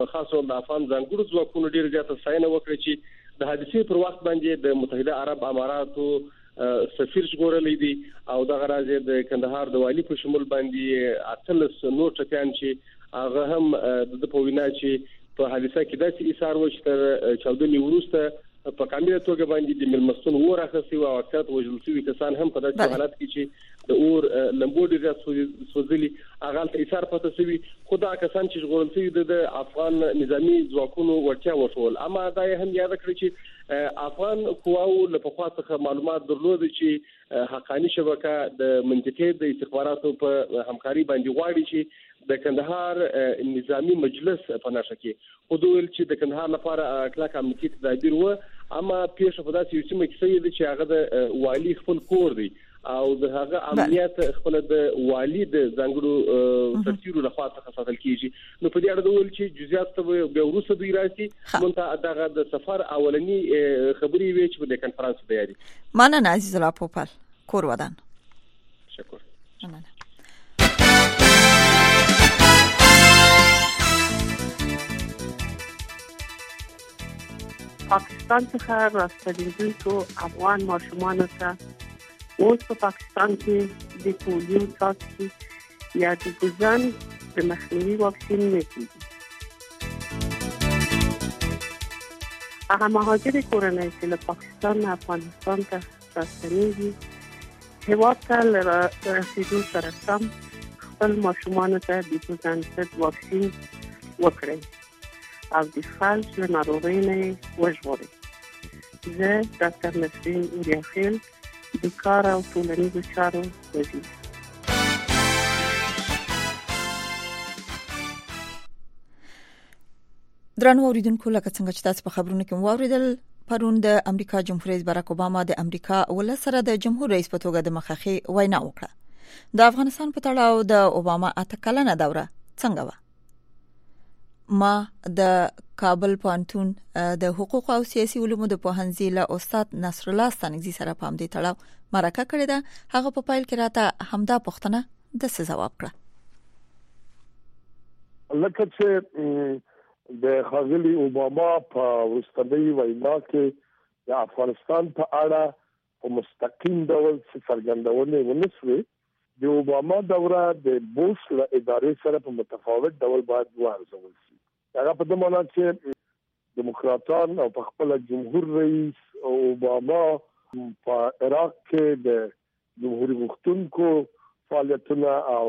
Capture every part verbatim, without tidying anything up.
خاصو د افغان ځانګړو ځواکونو ډیر زیاته ستاینه وکړه چې د حادثې پر وخت باندې د متحده عرب اماراتو سفیر ژغورلې دي او د غراځي د کندهار د والی په شمول باندې اتلس نور ټپيان چې هغه هم د په وینا چې په حادثه کې داسې ایثار و چې تر چاودنې وروسته په کامله توګه باندې د ملمستون اور اخیستي او اکثر وژل شوي کسان هم په داسې حالت کې چې د اور لمبو ډېر سوځلي هغه ته ایثار پته شوی خدا کسان چې ژغورل شوي د افغان نظامی ځواکونو ورتیا وشول اما دا هم یاد کړی چې افغان قواو له پخوا څخه معلومات درلود چې حقانی شبکه د منطقې د استخباراتو په همکاري باندې غواړي چې د کندهار نظامی مجلس په نشه کې خو دوی چې د کندهار لپاره کلاک امنیتي تدابیر و اما پیښه په داسې یو سیمه کې سوي چې هغه د والی خپل کور دی او د هغه امنیت خپل د والی د ځانګړو ترتیبو لخوا څخه ساتل کیږي نو په دې اړه د ویل چې جزئیات ته به ورسره دوی راځي مونږ دغه د سفر اولنی خبري وی چې په کنفرانس دی یاري مننه عزیز الله پوپل کور ودان شکر مننه پاکستان څخه راستنیدونکو افغان ماشومانو ته اوس په پاکستان کې د پولیو څاڅکي یا د ګوزن د مخنیوي واکسین نه کیږي. هغه مهاجر کورنۍ چې له پاکستان نه افغانستان ته راستنیږي هېواد ته له رسېدو سره سم خپل ماشومانو ته د ګوزن ضد واکسین وکړي او د فلج له ناروغۍ نه وژغوري. زه ډاکټر نسرین اوریاخیل د کار او ټولنیزو چارو وزیر. درنو اوریدونکو لکه څنګه چې تاسو په خبرونو کې واوریدل پرون د امریکا جمهور رئیس باراک اوباما د امریکا ولسره د جمهور رئیس په توګه د مخخي وینا وکړه. د افغانستان په تړاو د اوباما اته کلنه دوره څنګه و؟ ما د کابل پوهنتون د حقوق او سیاسي علومو د پوهنځي له استاد نصر الله ستانګزي سره په همدې تړاو مرکه کړې ده. هغه په پایل کې راته همدا پوښتنه د څه جواب کړه. لکه چې د خاغلی اوباما په وروستۍ وینا کې د افغانستان په اړه په مستقیم ډول څرګندونه ونشوه. د اوباما دوره د بوش له ادارې سره په متفاوت ډول باید وارزول شي. هغه په دې معنی چې دیموکراتان او په خپل جمهور رئیس اوباما په عراق کې د جمهوریت غوښتونکو فعالیتونه او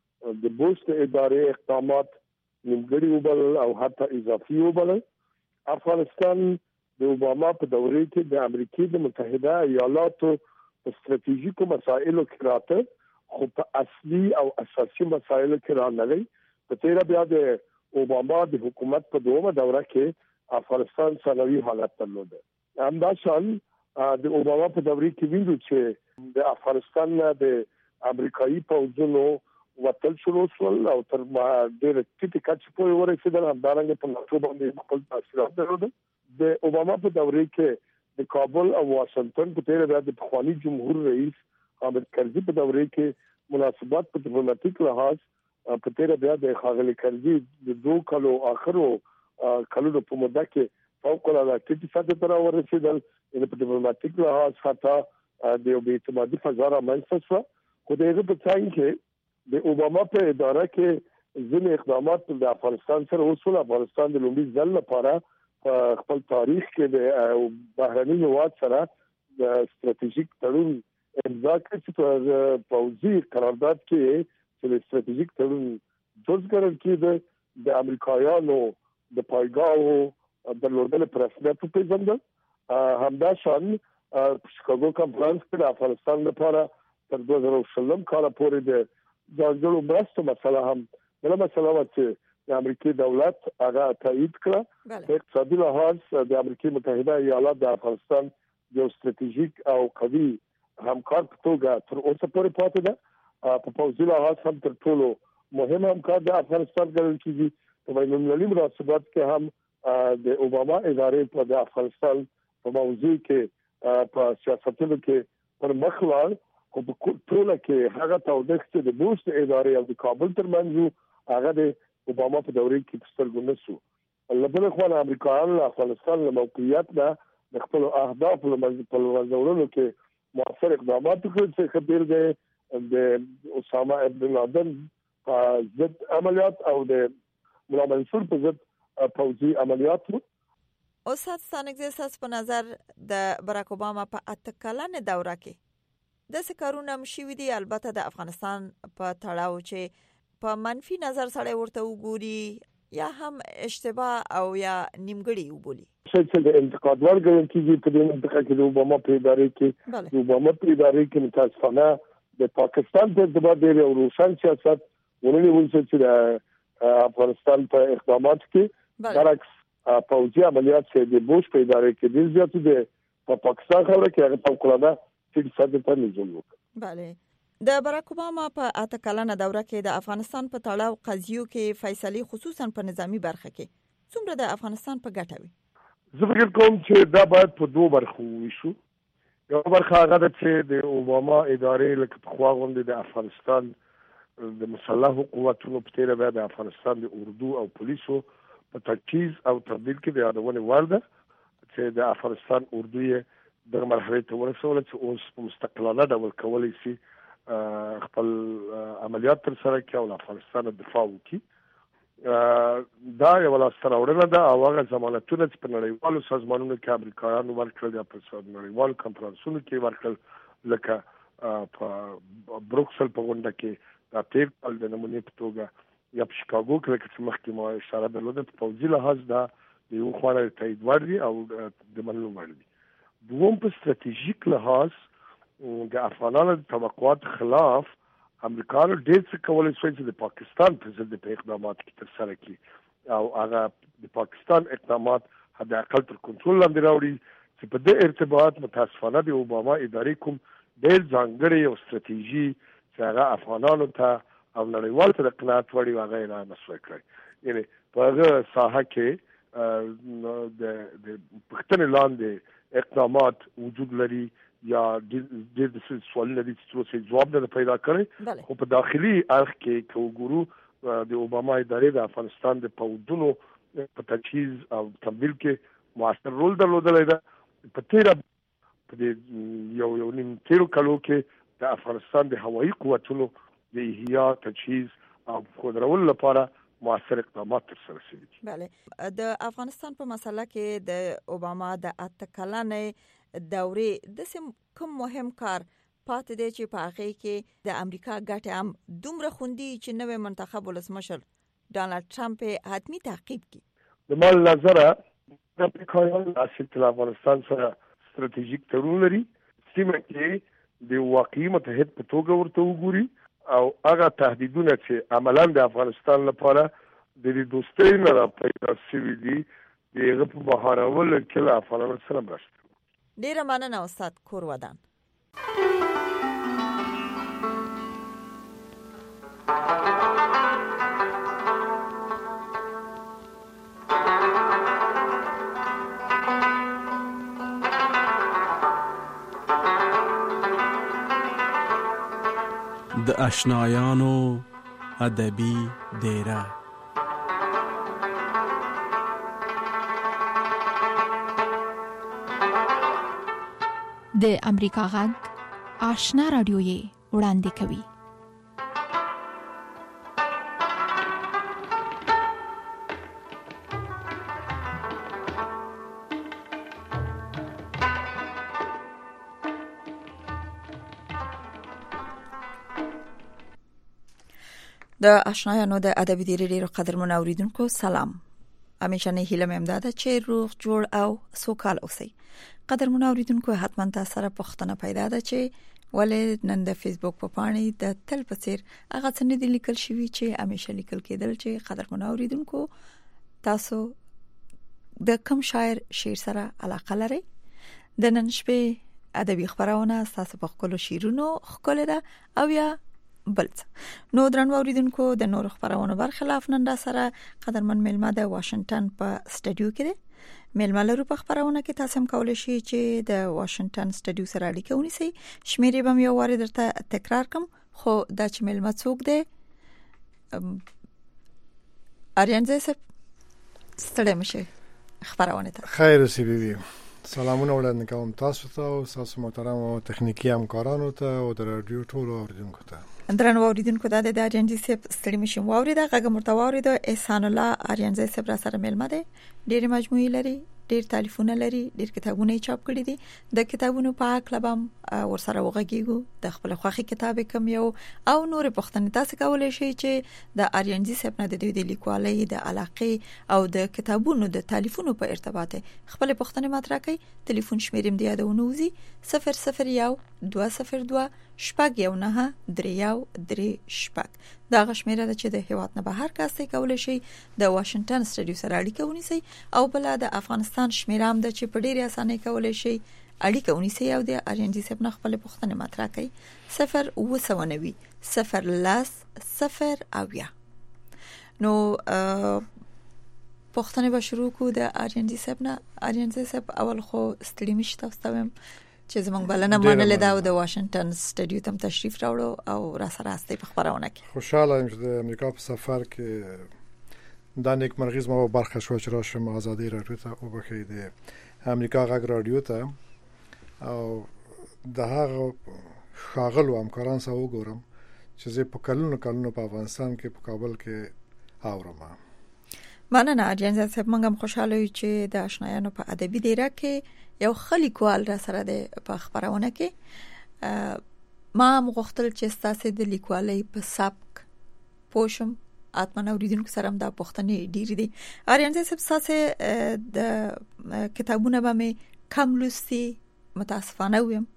د بوش د ادارې اقدامات نیمګړي وبل او حتی اضافي وبل. افغانستان د اوباما په دوره کې د امریکای د متحده ایالاتو په ستراتیژیکو مسایلو کې راته خو په اصلي او اساسي مسایلو کې رانغی. په تیر بیا د اوباما د حکومت په دومره دوره کې افغانستان ثانوي حالت درلود. همداشان د اوباما په دوره کې وینو چې د افغانستان د امریکایي پوځونو وتل شروع شول او تر ډېر ټیټه کچه پورې ورسېدل. همدارنګه په ناتو باندې خپل تاثیرات درلود. د اوباما په دوره کې د کابل او واشنگټن په تیر بیا د پخوانی جمهور رئیس حامد کرزي په دوره کې مناسبات په ډیپلوماټیک لحاظ په تیر بیا د خاغلی کرزي د دوه کلو اخرو کلو په موده کې فوق العاده ټیټه سطح ته ورسېدل. په ډیپلوماټیک لحاظ حتی د یو اعتمادي فضا رامنځته شوه. خو د هغه په څنګ کې د اوباما په اداره کې ځینې اقدامات د افغانستان سره وشول. افغانستان د لومړي ځل لپاره خپل تاریخ کې د بهرني هیواد سره د ستراتیژیک تړون امضا کړ چې په پوځي قرارداد کې چې ستراتیژیک تړون جز ګڼل کېده. د امریکایانو د پایګاو درلودل پر رسمیت وپېژندل. همداشان په شیکاګو کنفرانس کې د افغانستان لپاره تر دوه زره شلم کال پورې د ځانګړو مرستو مسله هم بله مسله وه چې د امریکای دولت هغه تایید کړه. په اقتصادي لحاظ د امریکای متحده ایالات د افغانستان یو ستراتیژیک او قوي همکار په توګه تر اوسه پورې پاتې ده. په پوځي لحاظ هم تر ټولو مهم همکار د افغانستان ګڼل کېږي. په بین المللي مناسبات کې هم د اوباما ادارې په د افغانستان په موضوع کې په سیاستونو کې پر مخ لاړ. خو په ټوله کې هغه تودښت چې د بوش د ادارې او د کابل ترمنځ هغه د اوباما په دوره کې په سترګو نه شو. لبنان خو امریکایان افغانستان له موقعیت نه د خپل اهداف په منځورولو کې مؤثر اقدامات وکړي چې خبر دی د اسامه ابن لادن په ضد عملیات او د مولا منصور په ضد پوځي عملیات. استاد ستانګزیساس په نظر د براک اوباما په اتکلانه دوره کې د سکرونه مشوي دي، البته د افغانستان په تړاو چې په منفي نظر سره ورته وګوري یا هم اشتباه او یا نیمګړی وبولي. چې د انتقاد ورګل کیږي په دې منطقه کې د اوباما په ادارې کې د اوباما په ادارې کې متاسفانه د پاکستان په ارتباط ډېر او روشن سیاست ونې ونڅ چې د افغانستان په اقدامات کې برعکس پوځي عملیات چې د بوش په ادارې کې د زیاتې د پاکستان خبره کې هغه فوق‌العاده چې صد په نزول وکړ. bale د براک اوباما په اته کلنه دوره کې د افغانستان په تړاو قضیو کې فیصله خصوصا په نظامی برخه کې څومره د افغانستان په ګټه وي؟ زه فکر کوم چې دا باید په دوه برخو وشو. یو برخه هغه ده چې د اوباما ادارې لکه په خوا غونډه د افغانستان د مسلحو قوتونو په تیره بیا د افغانستان د اردو او پولیسو په تجهیز او تبدیل کې د یادونه ورده چې د افغانستان اردو یې د مرحله ته ورسول چې اوس په مستقلانه ډول کولای شي خپل عملیات تر سره کوي او افغانستان دفاع وکړي. دا یو لاستراوړنه ده او هغه ضمانتونه چې په نړیوالو سازمانونو کې امریکایانو ورکړل یا په نړیوالو کنفرانسونو کې ورکړل لکه په بروکسل په غونډه کې دا تیر کال د نمونې په توګه یا په شیکاګو کې لکه چې مخکې ما اشاره درلوده په پوځي لحاظ دا د یو خوا نه تایید وړ دي او د منلو وړ دي. دوم په ستراتیژیک لحاظ د افغانانو د توقعات خلاف امریکایانو ډېر څه کولای شي چې د پاکستان په ضد په اقدامات کې تر سره کړي او هغه د پاکستان اقدامات حد اقل تر کنټرول لاندې راوړي چې په دې ارتباط متاسفانه د اوباما ادارې کوم ډېر ځانګړی او ستراتیژي چې هغه افغانانو ته او نړیوال ته د قناعت وړي هغه نه مسوي کړی. یعنی په هغه ساحه کې د د پښتنې لاندې اقدامات وجود لري یا د د سوالونو د څه جواب نه پیدا کړي خو په داخلي اړخ کې کوګورو د اوباما ادارې د افغانستان د پوځونو په تجهیز او تمویل کې موثر رول درلودلی ده. په تیر په یو یو نیم تیرو کلو کې د افغانستان د هوایي قوتونو د احیا تجهیز او خودرول لپاره موثر اقدامات تر سره شوي. بله د افغانستان په مسله کې د اوباما د اته کلنې دورې د کوم مهم کار پاتې دی چې په هغه کې د امریکا ګټه هم دومره خوندي چې نوې منتخب ولسمشر ډانلډ ټرمپ حتمی تعقیب کړي؟ د مال نظره د امریکایانو د افغانستان سره ستراتیژیک تړون لري سیمه کې د واقعي متحد په توګه ورته وګوري او هغه تهدیدونه چې عملاً د افغانستان لپاره د دوستۍ نه پیدا شوي دي دغه په بهارولو کې له افغانانو سره مرسته. ډیره مننه استاد کور ودان. د آشنایانو ادبي ډیره د امریکا غږ آشنا رادیو یې وړاندې کوي. د آشنایانو د ادبي ډیره ډیرو قدرمن اوریدونکو سلام. همیشه نه هیله مې امداده چې روغ جوړ او سوکال اوسئ. قدرمن اوریدونکو حتما تاسو سره پوښتنه پیدا ده چې ولې نن د فیسبوک په پاڼې د تل په څیر هغه څه نه دي لیکل شوی چې همیشه لیکل کېدل چې قدرمن اوریدونکو تاسو د کوم شاعر شعر سره علاقه لرئ. د نن شپې ادبي خبرونه تاسو په خپل شعرونو خپل ده او یا بلڅ نو درنو اوریدونکو د نور خبرونو برخلاف نن را سره قدرمن ملما د واشنگټن په سټډیو کې ده. ملما لرو په خبرونه کې تاسو هم کولای شئ چې د واشنگټن سټډیو سره اړیکه ونیسئ. شمیرې به مې یو واره درته تکرار کوم خو دا چې ملما څوک ده اریان زه ستړی مشه خبرونه ته خیر سی بي بي سلامونه وړاندې کوم تاسو ته او تاسو محترم او تخنیکی همکارانو ته او د رادیو ټولو اوریدونکو ته. درنو اوریدونکو د آریانجی صاحب ستړي مشه واورید غږ مرتواري د احسان الله آریانجی صاحب را سره ملمه ده. ډېر مجموعي لري، ډېر تلیفون لري، ډېر کتابونه چاپ کړي دي. د کتابونو په اړه کلبم ورسره وغږیږو، د خپل خوخي کتاب کم یو او نور پښتنې تاسو کولای شئ چې د آریانجی صاحب نه د دوی د لیکوالۍ د علاقې او د کتابونو د تلیفونو په ارتباط خپل پښتنې مطرح کوي. ټلیفون شمیرم دی یادونه وزي صفر صفر یو دوه صفر دوه شپږ یو نه درې یو درې شپږ. دا غشمیره چې د هیواد نه بهر کاسته کولای شي د واشنگټن سټډیو سره اړیکه ونیسي او بل د افغانستان شمیرام د چې په ډیره اسانه کولای شي اړیکه ونیسي او د آریانجی صاحب نه خپل پښتنه مطرح کوي صفر او سونوي صفر لاس صفر او یا. نو پښتنه به شروع کو د آریانجی صاحب نه. آریانجی صاحب اول خو ستړي مشته تاسو چې زمونږ بلنه منل دا د واشنگټن سټډیو ته تشریف راوړو او را سره استي په خبرونه کې. خوشاله یم چې د امریکا په سفر کې د نیک مرغیز مو برخه شو چې راشم آزادي رادیو ته او بخې د امریکا غږ رادیو ته او د هغه شاغلو همکاران سره وګورم چې زه په کلونو کلونو په افغانستان کې په کابل کې اورم. مننه آریانجی صاحب، موږ هم خوشاله یو چې د آشنایانو په ادبي دیره کې یو خلیکوال را سره د په خبرونه کې ما مغختل چې تاسو د لیکوالۍ په سبک پوښم اتمنه اوریدونکو سره هم د پښتنې ډیر دي. آریانجی صاحب تاسو د کتابونه باندې کم لوستي متاسفانه ویم.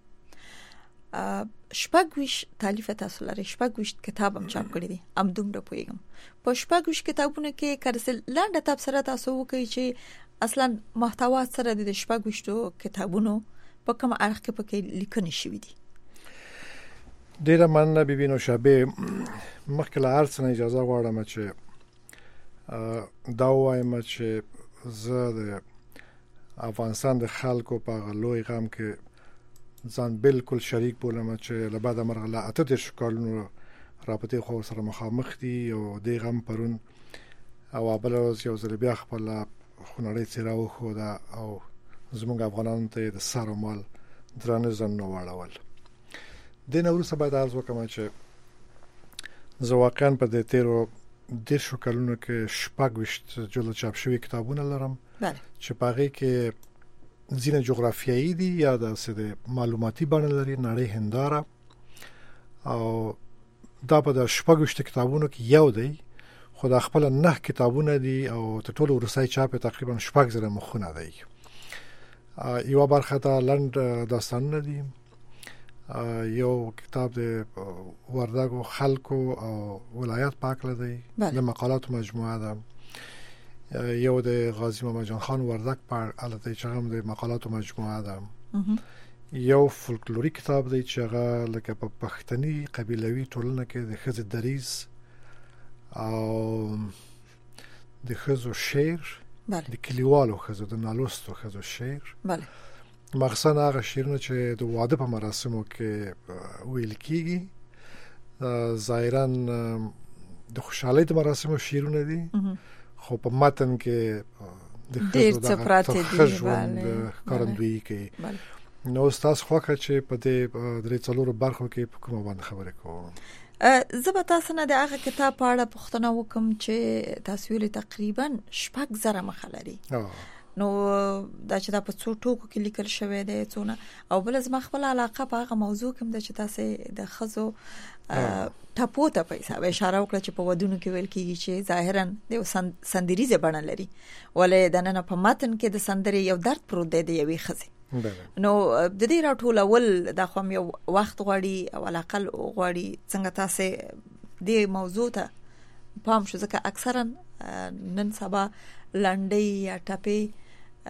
شپږویش تالیف تاسو لري، شپږویش کتاب هم چاپ کړی دي. ام دومره پوهیږم په شپږویش کتابونه کې کارسل لاندې تبصره تاسو وکړي چې اصلا محتوا سره د شپږویشتو کتابونو په کوم اړه کې پکې لیکنې شوې دي. ډیره مننه ببینو شابه مخکې له هر څه نه اجازه غواړم چې دا وایم چې زه د افغانستان د خلکو په لوی غم کې ځان بالکل شریک بولم چې له بعد مرغله اته د شکالونو رابطه خو سره مخامخ دي او د غم پرون او بل ورځ یو ځل بیا خپل خونړی څراو خو دا او زموږ افغانانو ته د سر او مال درانه ځنه واړول. د نورو سبا د ارز وکم چې زه واقعا په دې تیرو د شکلونو کې شپږويشت جلد چاپ شوی کتابونه لرم چې پاره کې ځینې جغرافیایي دي یا د سده معلوماتي بڼه لري، نړۍ هنداره او دا په د شپږويشت کتابونو کې یو دی خو د خپل نه کتابونه دي او ته ټول ورسای چاپ تقریبا شپږ زره مخونه دی. یو برخه ته لند داستانونه دي، یو کتاب د وردګو خلکو او ولایت پاکله دی د مقالات مجموعه ده، یو د غازی محمد جان خان وردګ پر الته چې هم د مقالات مجموعه ده، یو فولکلوری کتاب دی چې هغه لکه په پښتني قبیلوي ټولنه کې د خزه دریز او د خزو شعر د کلیوالو خزو د نالوستو خزو شعر بله مخصوصا هغه شعرونه چې د واده په مراسمو کې ویل کیږي، ظاهرا د خوشحالۍ د مراسمو شعرونه دي خو په متن کې د ډېر څه پراته دي بله کارندویي کوي. نو استاد خوخه چې په دې درې څلورو برخو کې په کومه باندې خبرې کوم. زه به تاسو نه د هغه کتاب په اړه پوښتنه وکم چې تاسو ویل تقریبا شپږ زره مخه لري. نو دا چې دا په څو ټوکو کې لیکل شوی دی څونه او بل زما خپل علاقه په هغه موضوع کې د چې تاسو د خزو ټاپو ته په حساب اشاره وکړه چې په ودونو کې ویل کیږي چې ظاهرا د سندریزه بڼه لري ولې د نن په متن کې د سندري یو درد پروت دی د یوې خزې. نو د دې راټولول د خو یو وخت غواړي او علاقه غواړي څنګه تاسو دې موضوع ته پام شو ځکه اکثرا نن سبا لنډي یا ټاپي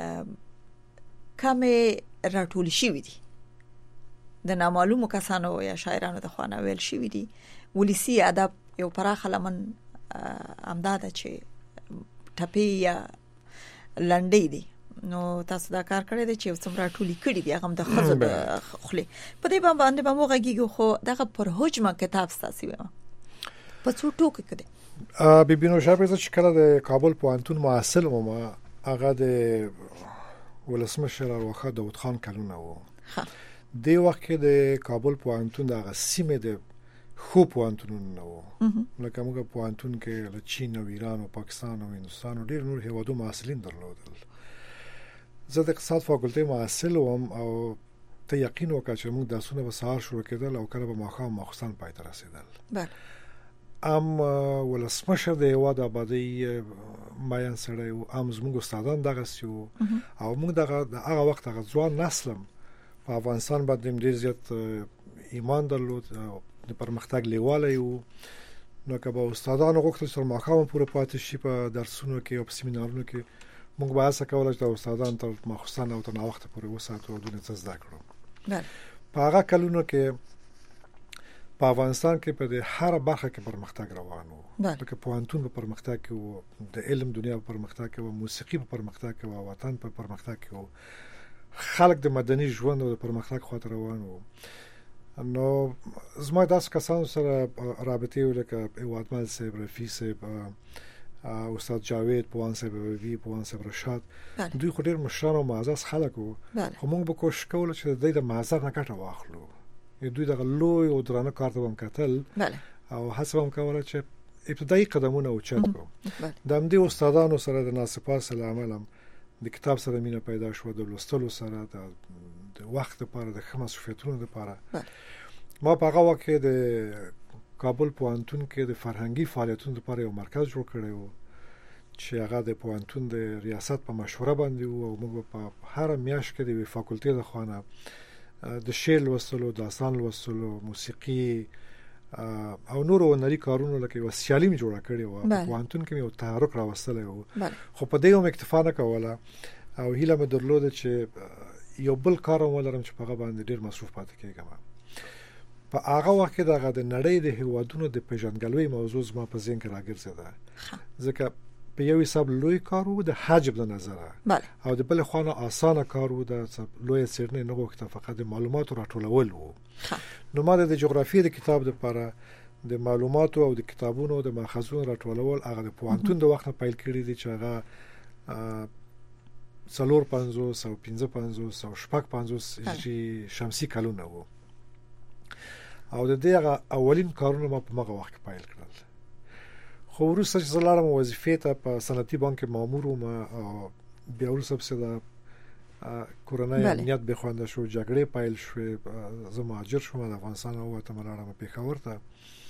کمه راټول شي دي د نامعلومو کسانو یا شاعرانو د خوانه ویل شي دي. ولسی ادب یو پراخه لمن امداده چې ټاپي یا لنډي دي. نو تاسو دا کار کړی دی چې څومره ټولي کړی دی هغه د خزو د خلی په دې باندې به موږ غږیږو خو دغه پر حجمه کتاب ستاسو و په څو ټوکې کړي بي بي نو شابه چې کله د کابل پوهنتون محصل وم هغه د ولسمشر ارواښاد داود خان کلونه و. د وخت کې د کابل پوهنتون د سیمه د خو پوهنتونونه و لکه موږ پوهنتون کې له چین او ایران او پاکستان او هندستان او ډیر نور هیوادو محصلین درلودل. زه د اقتصاد فاکولټي محصل وم او ته یقین وکړه چې موږ درسونه به سهار شروع کېدل او کله به ماښام ماخستن پای ته رسیدل. بله ام ولسمشر د هیواد آبادی ماین سره او ام زموږ استادان دغه سیو او موږ دغه هغه وخت هغه ځوان نسلم په افغانستان باندې ډیر زیات ایمان درلود د پرمختګ لیواله یو. نو که به استادانو غوښتل چې ماښام پورې پاتې شي په درسونو کې او په سیمینارونو کې موږ به هڅه کوله چې د استادان تر ماخستن او تر ناوخته پورې وساتو او دونه څه زده کړو. په هغه کلونو کې په افغانستان کې په هر برخه کې پرمختګ روان و. لکه پوهنتون په پرمختګ کې و، د علم دنیا په پرمختګ کې و، موسیقي په پرمختګ کې و، وطن په پرمختګ کې و، خلک د مدني ژوند او د پرمختګ خاطر روان و. نو زما داس کسانو سره رابطه ولکه هیوادمل صاحب، رفیع صاحب، استاد جاوید پوان صاحب، وی پوان صاحب، رشاد، دوی خو ډیر مشران او معزز خلک وو. خو موږ به کوشش کوو چې د دې د معزز نه ګټه واخلو. دوی د لوی او درانه کار ته هم کتل او هڅه هم کوله چې ابتدایي قدمونه اوچت کړو. د همدې استادانو سره د ناسپاس العمل د کتاب سره مینه پیدا شو، د لوستلو سره د وخت لپاره د خمس شفتونو لپاره. ما په هغه وخت کې د کابل پوهنتون کې د فرهنګي فعالیتونو لپاره یو مرکز جوړ کړی و چې هغه د پوهنتون د ریاست په مشوره باندې و او موږ په هر میاشت کې د فاکولټي د خوانه د شعر لوستلو، داستان لوستلو، موسیقي او نور هنري کارونو لکه یو سیالي می جوړه کړې و. په پوهنتون کې یو تحرک راوستلی و. خو په دې هم اکتفا نه کوله او هیله مې درلوده چې یو بل کار ولرم چې په هغه باندې ډیر مصروف پاتې کېږم. په هغه وخت کې دغه د نړۍ د هیوادونو د پیژندګلوي موضوع زما په ذهن کې راګرځېده، ځکه په یو حساب لوی کار و د حجم د نظره او د بل خوانه اسانه کار و د لوی څېړنې نه غوښته فقط د معلوماتو راټولول و. نو ما د جغرافیې د کتاب لپاره د معلوماتو او د کتابونو د ماخذونو راټولول هغه د پوهنتون د وخت نه پیل کړی دي چې هغه څلور پنځوس او پنځه پنځوس او شپږ پنځوس هجري شمسي کلونه وو او د دې اولین کارونه ما په هغه وخت کې پیل کړل. خو وروسته چې زه لاړم وظیفې ته په صنعتي بانک مامور وم او بیا وروسته پسې د کورنۍ امنیت به خوانده شو، جګړې پیل شوې، زه مهاجر شوم، د افغانستان ووتم، لاړم پېښور ته.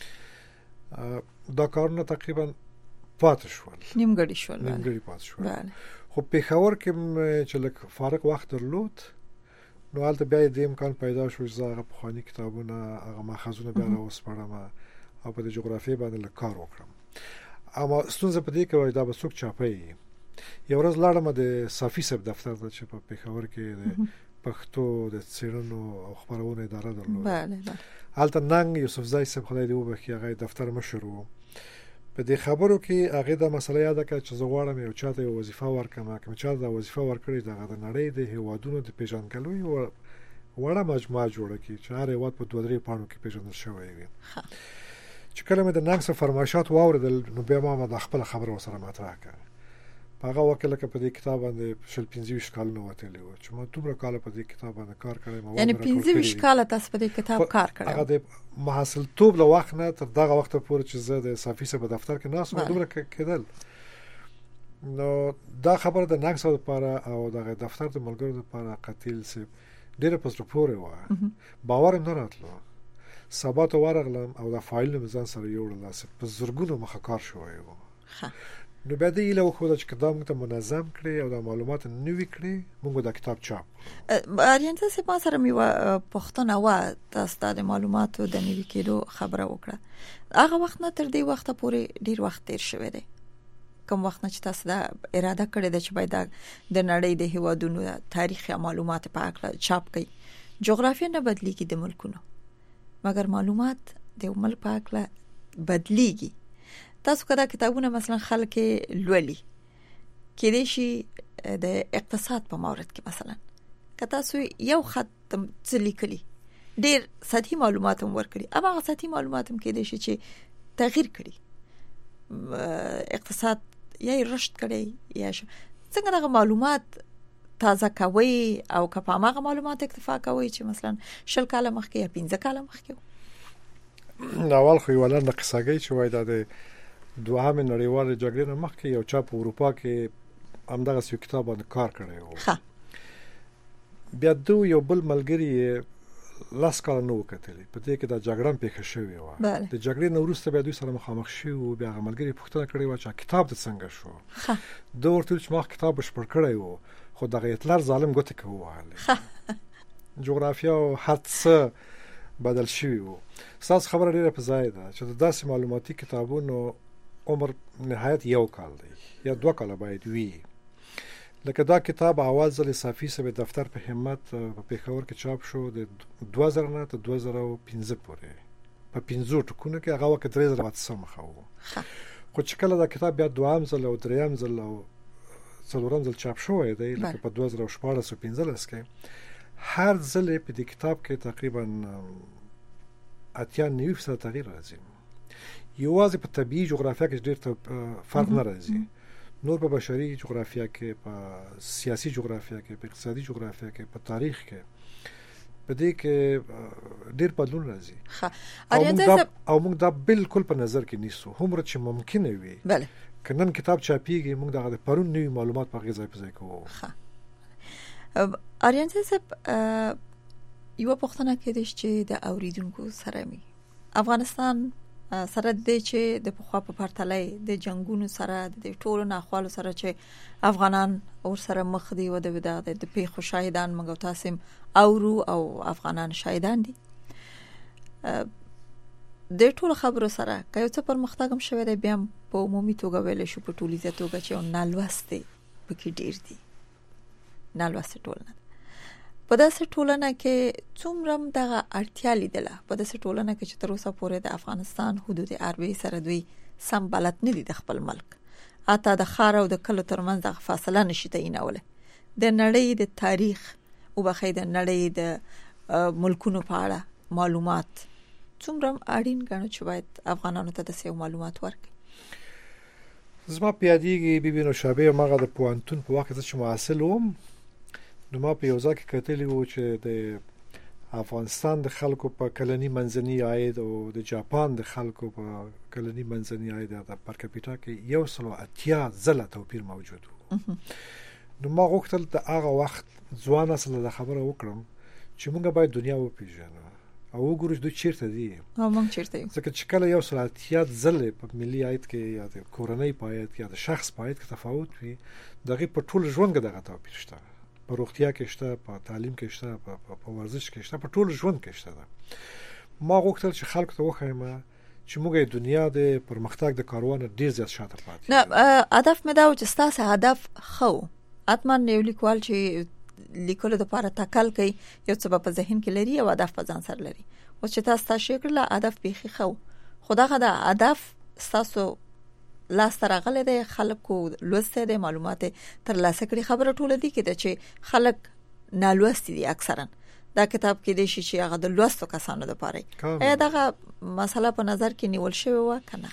دا کارونه تقریبا پاتې شول، نیمګړي شول نیمګړي پاتې شول. خو پېښور کې چې لږ فارغ وخت درلود نو هلته بیا د امکان پیدا شو چې هغه پخواني کتابونه هغه ماخذونه بیا راوسپړم او په جغرافیې باندې لږ کار وکړم. اما ستونزه په دې کې وای دا به څوک چاپي. یو ورځ لاړم د صافي صاحب دفتر ته چې په پېښور کې د پښتو د څېړنو او خبرونو اداره درلوده. بله بله. هلته ننګ یوسف زای صاحب خدای دې وبخښي هغه دفتر مشر و. په دې خبرو کې هغه د مسله یاد کړ چې زه غواړم یو چاته یو وظیفه ورکړم، کوم چا دا وظیفه ورکړي دغه د نړۍ د هیوادونو د پیژندګلوي او وړه مجموعه جوړه کړي چې هر هیواد په دوه درې پاڼو کې پیژندل شوی وي. چې کله مې د ننګ څخه فرمایشات واوریدل نو بیا ما د خپل خبره وسره مطرح کړ. په هغه وخت کې په دې کتاب باندې شل پنځه ویشت کالونه وتلی و چې ما دومره کال په دې کتاب باندې کار کړی. یعنی پنځه ویشت کال تاسو په دې کتاب کار کړی؟ هغه د محصل توب له وخت نه تر دغه وخت پورې چې زه د صافي صاحب دفتر کې ناست وم دومره کېدل. نو دا خبره د ننګ څخه لپاره او دغه دفتر د ملګرو لپاره قتیل صاحب ډېره په زړه پورې وه، باور نه راتلو. سبا ته ورغلم او د فایل مې ځان سره یوړل، په زرګونو مخه کار شوی و. نو بیا دې ایله وخوده چې کتاب ته منظم کړي او د معلومات نوي کړي موږ دا کتاب چاپ. اریان تاسو په سره میو پښتون او تاسو د معلوماتو د نوي کېدو خبره وکړه. هغه وخت نه تر دې وخت پورې ډیر وخت تیر شوی دی. کوم وخت نه چې تاسو دا اراده کړې ده چې باید د نړۍ د هیوادونو تاریخي معلومات په اړه چاپ کړي. جغرافیه نه بدلیږي د ملکونو، مګر معلومات د ملک په اړه بدلیږي. تاسو کدا کتابونه مثلا خلک لولي کې دي شي د اقتصاد په مورد کې مثلا کته تاسو یو خط څلیکلي ډیر سطحي معلومات هم ورکړي، اما سطحي معلومات هم کې دي شي چې تغییر کړي. نو دا خبره د ننګ څخه فرمایشات واوریدل نو بیا ما د خپل خبره وسره مطرح کړ. په هغه وخت کې د اقتصاد یې رشد کړي یا څنګه دغه معلومات تازه کوي او که په هغه معلومات اکتفا کوي چې مثلا شل کاله مخکې یا پنځه کاله مخکې اول خو یو لاندې قصاګي چې وای د دوهمه نړیواله جګړې نه مخکې یو چا په اروپا کې همدغه یو کتاب باندې کار کړی و. بیا دو یو بل ملګری لاس کال نو کتلی په دې کې د جګړې پیښه شوې و. د جګړې نو وروسته بیا دوی سره مخامخ شي او بیا ملګری پوښتنه کړې و چې کتاب د څنګه شو. دوه ورته چې ما کتاب بشپړ کړی و خو دغه هټلر ظالم ګوته کوه جغرافیا او هر څه بدل شوی و. ساس خبره ډیره په ځای ده چې د داسې معلوماتي کتابونو عمر نهایت یو کال دی یا دوه کاله باید وي. لکه دا کتاب اول ځل صافي سبه دفتر په همت په پیښور کې چاپ شو د دوه زره نه تر دوه زره او پنځه پورې په پنځو ټکونو کې هغه وخت درې زره واتسم خو خو چې کله دا کتاب بیا دوام ځل او دریم ځل او څلورم ځل چاپ شوی دی لکه په دوه زره او شپاړس او پنځلس کې هر ځل په دې کتاب کې تقریبا اتیا نوي فیصد تغییر راځي. یوازې په طبيعي جغرافیا کې ډېر فرق نه راځي، نور په بشري جغرافیا کې، په سیاسي جغرافیا کې، په اقتصادي جغرافیا کې، په تاریخ کې په دې کې ډېر بدلون راځي. او موږ دا بالکل په نظر کې نیسو هم چې ممکن وي. بله کنن کتاب چاپیږي موږ دغه پرون نوي معلومات په غذای په ځای کوو. ښه اریان صاحب یو پوښتنه کېدې چې د اوریدونکو سره می افغانستان سره د چې د پخوا په پرتلې د جنگونو سره د ټولو ناخوالو سره چې افغانان اور سره مخ دي و د بداغه د پیښو شاهدان موږ تاسو اورو او افغانان شاهدان دي د ټولو خبرو سره که یو څه پرمختګ شوی دی بیا په عمومي توګه ویل شو په ټولیزه توګه چې نالوستي پکې ډیر دي نالوستي ټولنه په داسې ټولنه کې څومره دغه اړتیا لیدله په داسې ټولنه کې چې تر اوسه پورې د افغانستان حدود عربي سره دوی سم بلد نه دي د خپل ملک اته د خار او د کلو ترمنځ د فاصله نشي تعینوله د نړۍ د تاریخ او بخې د نړۍ د ملکونو په اړه معلومات څومره اړین ګڼو چې باید افغانانو ته د سیو معلومات ورکړي. زما پیادیږي بيبي نوشابه ماغه د پوانتون په وخت چې محصل وم نو ما په یو ځای کې کتلی و چې د افغانستان د خلکو په کلنی منځنی عاید او د جاپان د خلکو په کلنی منځنی عاید د پر کپیټا کې یو سلو اتیا زله توپیر موجود و. نو ما غوښتل د هغه وخت ځوان اصل د خبره وکړم چې موږ باید دنیا وپیژنو او وګورو چې دوی چیرته دي او موږ چیرته یو. ځکه چې کله یو سلو اتیا زله په ملي عاید کې یا د کورنۍ پایت یا د شخص پایت کې تفاوت وي دغه په ټول ژوند کې دغه توپیر شته، په روغتیا کې شته، په تعلیم کې شته، په ورزش کې شته، په ټول ژوند کې شته. ما غوښتل چې خلکو ته وښیم چې موږ د دنیا د پرمختګ د کاروان ډیر زیات شاته پاتې. نه هدف مې دا و چې تاسو هدف خو اتمن یو لیکوال چې لیکلو د لپاره تکل کوي یو څه په ذهن کې لري او هدف په ځان سره لري او چې تاسو تاسو کړل هدف به خو خدای غدا هدف تاسو لاس ترغله د خلکو لوسته د معلومات تر لاسه کړي خبره ټوله دي کې چې خلک نالوستي دي اکثرا دا کتاب کې د شي چې هغه د لوستو کسانو لپاره ایا دا مسله په نظر کې نیول شوی و کنه؟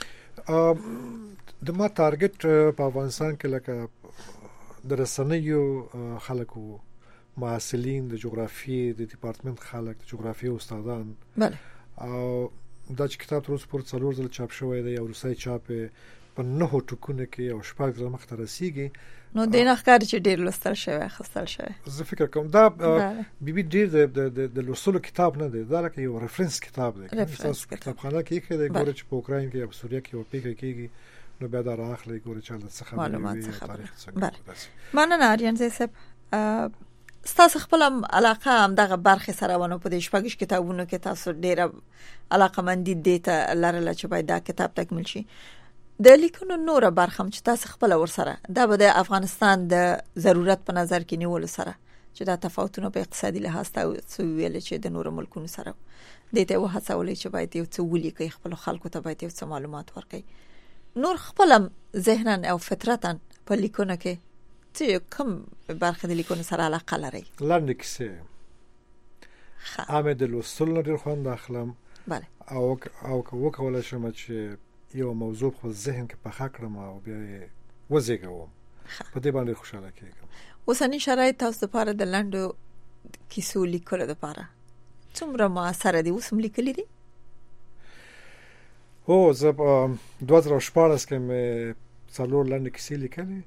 د ما ټارګټ په افغانستان کې لکه د رسنیو خلکو محصلین د جغرافیې د ډپارټمنټ خلک د جغرافیې استادان بله او دا چې کتاب تر اوسه پورې څلور ځله چاپ شوی دی او روسي چاپ په نهو ټکونه کې او شپږ ځله مخ ته رسیږي نو د نه ښکار چې ډیر لوستل شوی خستل شوی. زه فکر کوم دا بيبي ډیر د د لوستلو کتاب نه دی دا لکه یو ریفرنس کتاب دی تاسو کتابخانه کې کې د ګورې چې په اوکراین کې او سوریه کې او پیګه کېږي نو بیا دا راخلي ګورې چې څه خبره معلومات څه خبره. مننه اریان صاحب ستاسو خپل علاقه هم دغه برخه سره ونه په دې شپږ کتابونو کې تاسو ډیره علاقه مندي دیته لرله چې باید دا کتاب تکمیل شي. د لیکونو نور برخه چې تاسو خپل ور سره دا به د افغانستان د ضرورت په نظر کې نیول سره چې دا تفاوتونه په اقتصادي لحاظ ته ویل چې د نور ملکونو سره دته وه هڅولې چې باید یو څه ولیکي خپل خلکو ته باید یو څه معلومات ورکړي. نور خپل ذهنن او فطرتن په لیکونو کې چې کوم برخه د لیکونو سره علاقه لري؟ لاندې کیسه امه د لوستل ډیر خوند اخلم. بله او او وکول شم چې یو موضوع په ذهن کې پخا کړم او بیا وزګوم په دې باندې خوشاله کېږم. اوسنی شرایط تاسو لپاره د لنډو کیسو لیکلو لپاره څومره موثر دي؟ اوس هم لیکلي دي؟ هو زه په دوه زره شپاړس کې مې څلور لنډې کیسې لیکلې.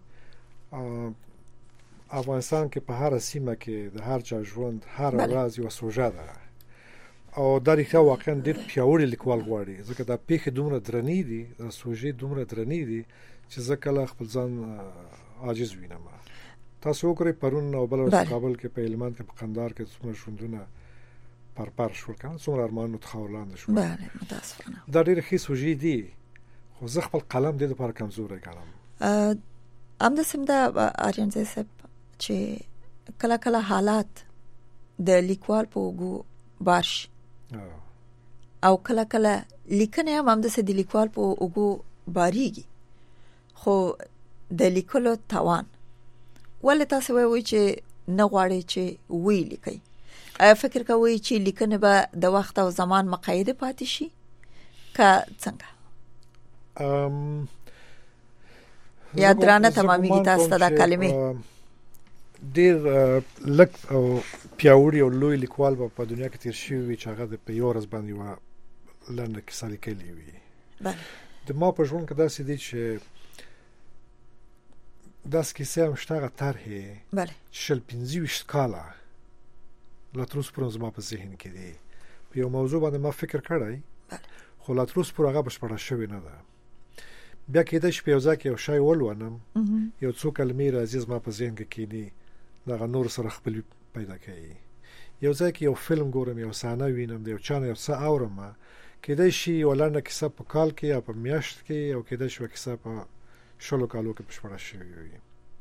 افغانستان کې په هر سیمه کې د هر چا ژوند هر ورځ یو سوژه ده او دا ریښه واقعا ډېر پیاوړی لیکوال غواړي ځکه دا پیښې دومره درنې دي، دا سوژې دومره درنې دي چې زه کله خپل ځان عاجز وینم. تاسو وګورئ پرون او بل ورځ کابل کې په هلمند کې په قندهار کې څومره ژوندونه پر پر شول کنه، څومره ارمانونه تخولاند شول. بله متاسفانه دا ډېر ښې سوژې دي خو زه خپل قلم دې لپاره کمزوری ګڼم. همداسې د آریان ځای صاحب چې کله کله حالات د لیکوال په اوږو بار شي او کله کله لیکنه هم همداسې د لیکوال په اوږو باریږي، خو د لیکلو توان ولې تاسو وایئ چې نه غواړئ چې وی لیکئ؟ آیا فکر کوئ چې لیکنه به د وخت او زمان مقایده پاتې شي که څنګه؟ ام یا درانه تمامېږي تاسو ته دا کلمې؟ ډېر لږ او پیاوړي او لوی لیکوال به په دنیا کې تیر شوي وي چې هغه د په یوه ورځ باندې یوه لنډه کیسه لیکلې وي. د ما په ژوند کې داسې دي چې داسې کیسې هم شته، هغه طرحې چې شل پنځه ویشت کاله لا تر اوسه پورې زما په ذهن کې دي. په یو موضوع باندې ما فکر کړی خو لا تر اوسه پورې هغه بشپړه شوې نه ده. بیا کېدای شي په یو ځای کې یو شی ولولم، یو څو کلمې راځي زما په ذهن کې کېني، دغه نور سره خپل پیدا کوي. یو ځای کې یو فلم ګورم، یو صحنه وینم، د یو چا نه یو څه اورم، کېدای شي یو لنډه کیسه په کال کې یا په میاشت کې او کېدای شي یو کیسه په شلو کالو کې بشپړه شوې وي.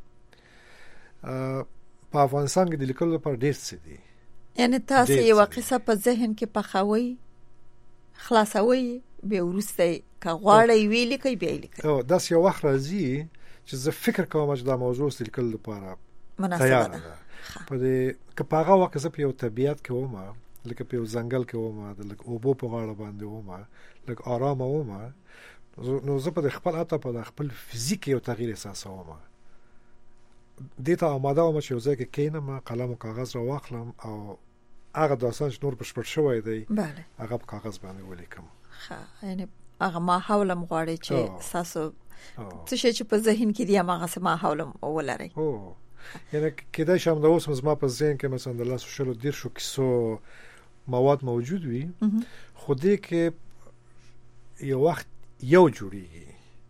په افغانستان کې د لیکلو لپاره ډېر څه دي. یعنی تاسو یو قصه په ذهن کې پخوي، خلاصوي، به وروسته که غواړئ وی لیکئ بیا لیکئ؟ او داسې یو وخت راځي چې زه فکر کوم چې دا موضوع د لیکلو لپاره مناسبه ده. په دې که په هغه وخت زه په یو طبیعت کې وم، لکه په یو ځنګل کې وم، د لږ اوبو په غاړه باندې وم، لږ آرامه وم، نو زه په خپل حتی په خپل فزیک یو تغییر احساسوم. دې ته آماده وم چې یو ځای کې کښېنم، قلم او کاغذ را واخلم او هغه داستان چې نور بشپړ شوی دی هغه په کاغذ باندې ولیکم. ښه، یعنی هغه ماحول هم غواړي چې تاسو څه شي چې په ذهن کې دی هغه څه ماحول هم ولرئ. او یعنی کېدای شي همدا اوس زما په ذهن کې مثلا د لاسو شلو دېرشو کیسو مواد موجود وي، خو دې کې یو وخت یو جوړیږي،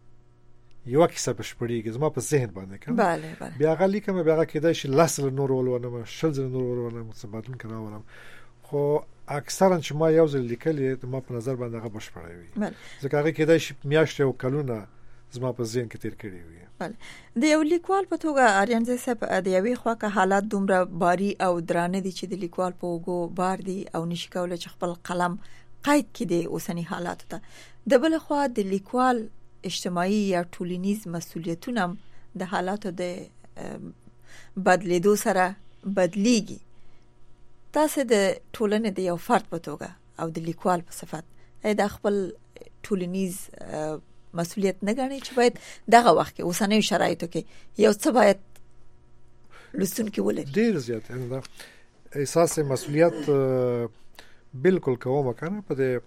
یو کیسه بشپړیږي زما په ذهن باندې کنه. بله بله. بیا هغه لیکم، بیا هغه کېدای شي لاس له نور ولونم، شل ځله نور ولونم، څه بدلون کراولم، خو اکثرا چې ما یو ځل لیکلې ما په نظر باندې هغه بشپړی وي، ځکه هغه کېدای شي میاشتې او کلونه زما په ذهن کې تیر کړی وي. بله. د یو لیکوال په توګه آریان ځای صاحب د یوې خوا که حالات دومره باری او درانه دي چې د لیکوال په اوږو بار دي او نشي کولی چې خپل قلم قید کړي اوسني حالاتو ته، د بل خوا د لیکوال اجتماعي یا ټولنیز مسؤلیتونه د حالاتو د بدلیدو سره بدلیږي. تاسو د ټولنې د یو فرد په توګه او د لیکوال په صفت د خپل ټولنیز مسؤلیت نه غواړي چې باید دغه وخت کې اوسنۍ شرایطو کې یو څه باید لستونکي ولري؟ ډیر زیات یعنی دا احساس مسؤلیت بالکل کومه کنه. په دې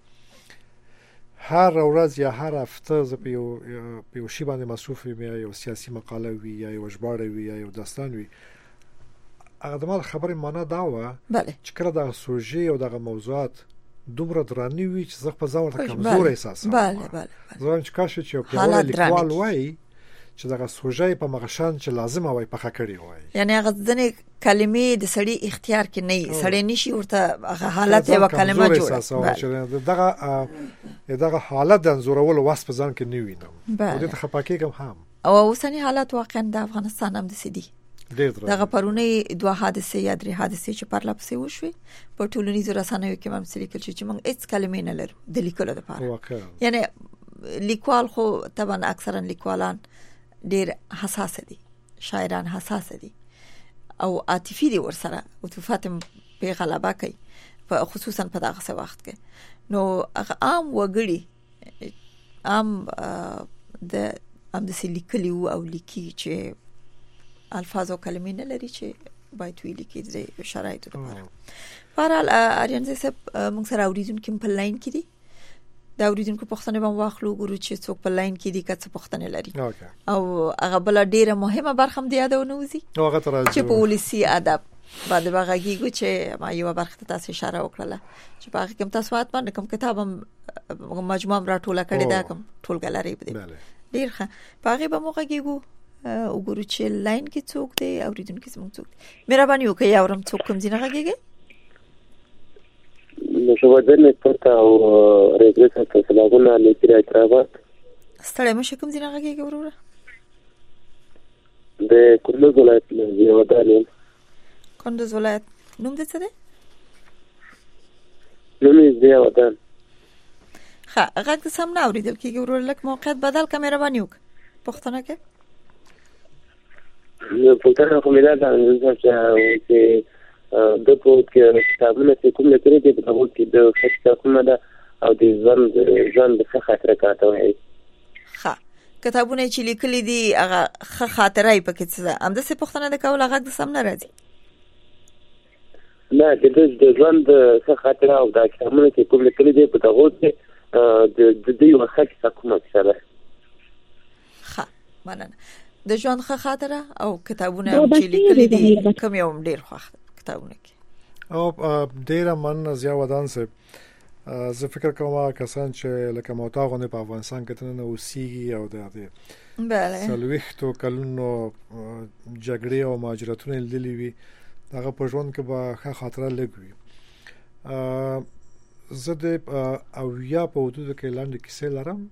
هر ورځ یا هر هفته زه په یو په یو شی باندې مصروف یم، یا یو سیاسي مقاله وي یا یو ژباړه وي یا یو داستان وي. هغه د ما خبرې معنا دا و چې کله دا سوژې او دغه موضوعات دومره درانه وي چې زه په ځان ورته کمزور احساسوم. بله بله. زه چې کاش چې یو پیاوړی لیکوال وای چې دغه سوژې په مغشان چې لازم وای په خکړی وای، یعنی هغه ځنې کلمې د سړی اختیار کې نه سړی نشي ورته هغه حالت یو کلمه جوړه دغه دغه حالت د انزورول واس په ځان کې نه وینم او دې ته خپاکېږم هم. او اوسنی حالت واقعا د افغانستان هم د سدي دغه پرونی دوه حادثه یا درې حادثه چې پرلا پسې وشوي په ټولنیزو رسنیو کې هم سړي کړي چې موږ هیڅ کلمې نه لرو د لیکلو لپاره. یعنی لیکوال خو طبعا اکثرا لیکوالان ډیر حساس دي، شاعران حساس دي او عاطفي دي، ورسره عاطفات په غلبه کوي خصوصا په دغه وخت کې. نو هغه عام وګړي ام د ام د لیکلی او لیکي چې الفاظ او کلمې نه لري چې باید ویل کې د شرایطو لپاره. بهرحال اریان صاحب موږ سره اوریدونکو په لاین کې دي، دا اوریدونکو پوښتنه به واخلو ګورو چې څوک په لاین کې دي که څه پوښتنه لري او هغه بل ډیره مهمه برخه هم دی یادونه وزي چې پولیسي ادب بعد بغاګیږي چې ما یو برخه تاسو اشاره وکړه چې باغ کوم تاسو وات باندې کوم کتابم مجموعه راټوله کړی دا کوم ټول ګالري بده ډیر ښه باغ به موږ وګورو چې لاین کې څوک دی اوریدونکو څوک څوک مهرباني وکړئ اورم څوک کوم ځای نه غږیږي نو شو دنه پرتا او ریګریټ تاسو لاګونه لیکي اعتراضات ستړی مشه کوم ځای نه غږیږي وروره د کندوز ولایت له ودانیم کندوز ولایت نوم دې څه دی؟ نوم یې دی ودان. ښه غږ سم نه اوریدل کېږي وروره لږ موقعیت بدل کړه مهرباني وکړه پوښتنه کې نو پوښتنه کومه ده چې د کوم کې کتابونه چې کوم لري د کتابونو کې د کتابونو ده او د ځان ځان د ښه خاطره کاته وایي. ښه کتابونه چې لیکلي دي هغه ښه خاطره یې پکې څه ده هم د څه پوښتنه د کول هغه د سم نه راځي نه د د ځان د ښه خاطره او د کتابونو چې کوم لیکلي دي په دغه کې د د دې وخت څخه کومه سره ښه مننه د ژوند ښه خاطره او کتابونه چې لیکلي دي کوم یو ډیر خوښ کتابونه کې او ډیر من زیا ودان سه زه فکر کوم کسان چې لکه موتاغونه په افغانستان کې تنه اوسېږي او د دې بله سلويختو کلونو جګړې او مهاجرتونه لیدلې وي هغه په ژوند کې به ښه خاطره لګوي. زه د او یا په حدود کې لاندې کیسې لرم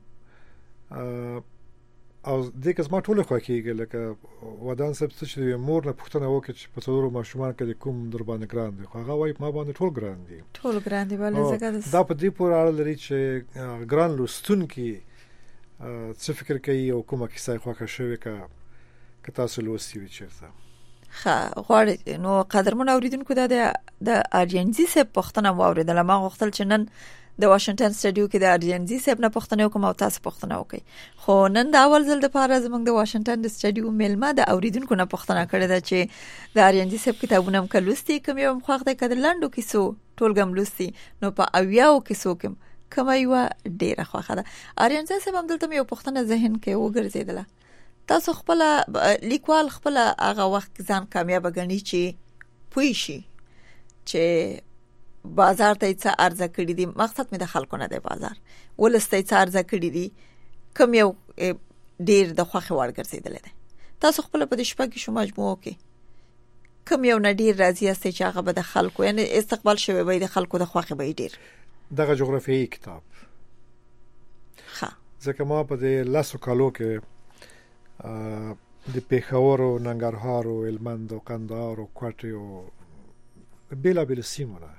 او د کسما ټول خو کېږي لکه ودان سب چې مور نه پښتنه وکړي چې په څلورو ماشومان کې کوم در باندې ګران دي خو هغه وایي ما باندې ټول ګران دي ټول ګران دي بل زګر دا په دې پورې اړه لري چې ګران لوستون کې څه فکر کوي او کومه کیسه خو ښه شوی کا که تاسو لوستي وي چیرته ښه غواړي نو قدرمن اوریدونکو دا د ارجنزي سه پښتنه واوریدل ما غوښتل چې نن د واشنگټن سټډیو کې د ارجنزي سب نه پښتنه کوم او تاسو پښتنه وکي خو نن د اول ځل د پاره زموږ د واشنگټن د سټډیو ملما د اوریدونکو نه پښتنه کړې ده چې د ارجنزي سب کتابونه هم کلوستي کوم یو مخاخ د کډ لاندو کیسو ټولګم لوستي نو په اویاو کیسو کوم کوم یو ډیره خوخه ده ارجنزي سب هم دلته یو پښتنه ذهن کې وګرځیدله تاسو خپل لیکوال خپل هغه وخت ځان کامیاب غني چې پوي شي چې بازار ته څه ارزه کړی دي مقصد مې د خلکو نه دی بازار ولسته څه ارزه کړی دي کوم یو ډیر د خوخه وړ ګرځیدل دي تاسو خپل په دې شپه کې شو مجموعه کې کوم یو نډیر راځي است چې هغه به د خلکو یعنی استقبال شوی وي د خلکو د خوخه به ډیر دغه جغرافیایي کتاب ها ځکه ما په دې لاسو کالو کې د پیښور او ننګرهار او هلمند او کندهار او کوټي او بلا بلا سیمونه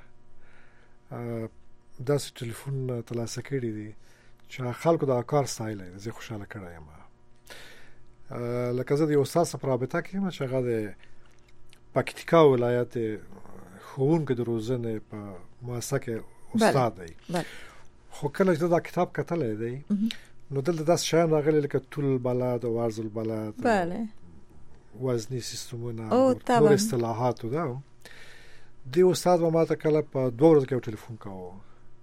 داسې ټلیفون ترلاسه کړی دي چې خلکو دا کار ستایل دي زه خوشاله کړم یم لکه زه د یو استاد سره رابطه کوم چې هغه د پکتیکا ولایت ښوونکی د روزنې په مؤسسه کې استاد دی خو کله چې دا کتاب کتل دی نو دلته داس شان راغلی لکه طول بلد او عرض البلد بله وزنی سیستمونه او نور اصطلاحات دا دی استاد ما ته کله په دوه ورځې کې ټلیفون کاوه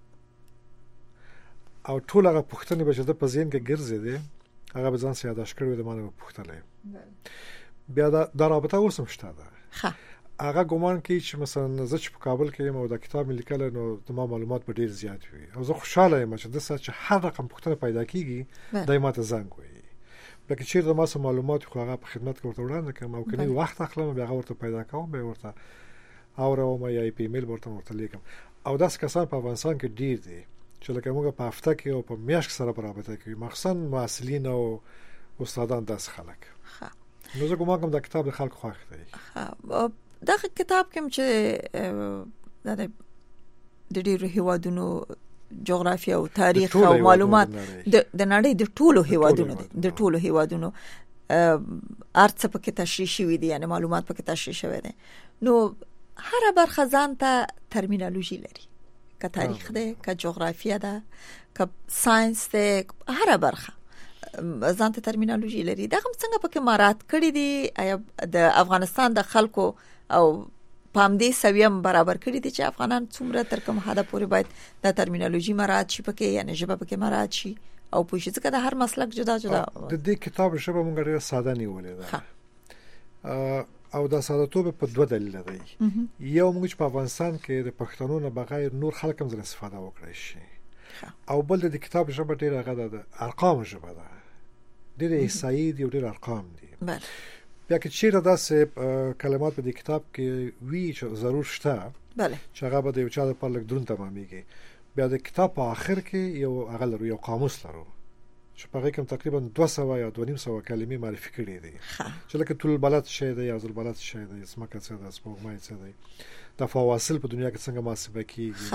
او ټول هغه پوښتنې به چې د په ذهن کې ګرځي دي هغه به ځان سي یاداش کړو د مانه پوښتنې بیا دا د رابطه اوسم شته ده ښه هغه ګومان کوي چې مثلا زه چې په کابل کې یم او دا کتاب لیکل نو د ما معلومات به ډیر زیات وي او زه خوشاله یم چې د څه چې هر رقم پوښتنه پیدا کیږي دای ماته زنګ وي لکه چې د ما سم معلومات خو هغه په خدمت کې ورته وړاندې کوم او کني وخت اخلم بیا ورته پیدا کوم به ورته او راو ما یې په ایمیل ورته ورته لیکم او داس کسان په افغانستان کې ډیر دي چې لکه موږ په هفته کې او په میاشت سره برابر کوي مخصوصا مسؤلین او استادان داس خلک ها نو زه کوم کوم دا کتاب د خلکو خوښ دی ها دا کتاب کوم چې د ډېرو هیوادونو جغرافیه او تاریخ او معلومات د نړۍ د ټولو هیوادونو د ټولو هیوادونو ارڅ پکې تشریح شوی دي یعنی معلومات پکې تشریح شوی دي نو هر برخه ځان ته ترمینالوژي لري که تاریخ دی که جغرافیه ده که ساينس دی هر برخه ځانته ترمینالوژي لري دا هم څنګه پکې مارات کړی دي آیا د افغانستان د خلکو او پام دې سویم برابر کړی دي چې افغانان څومره تر کوم حد پورې باید د ترمینالوژي مارات شي پکې یعنی ژبه پکې مارات شي او پوه شي ځکه د هر مسلک جدا جدا د دې کتاب ژبه مونږ ډېر ساده نیولې ده او دا ساده توب په دوه دلیل دی یو موږ په افغانستان کې د پښتنو نه بغیر نور خلک هم زره استفاده وکړي شي او بل د کتاب ژبه ډېر غدا ده ارقام ژبه ده ډېر احصایي دي او ډېر ارقام دي بله بیا که چیرې داسې کلمات په دې کتاب کې وی چې ضرور شته بله چې هغه به د یو چا لپاره لږ دروند تمامېږي بیا د کتاب په آخر کې یو هغه لرو یو قاموس لرو چې په هغه کې تقریبا دوه سوه یا دوه نیم سوه کلمې معرفي کړي دي چې لکه طول بلد شی دی یا ذل بلد شی دی اسمکه څه ده سپوږمۍ څه دی د فواصل په دنیا کې څنګه محاسبه کیږي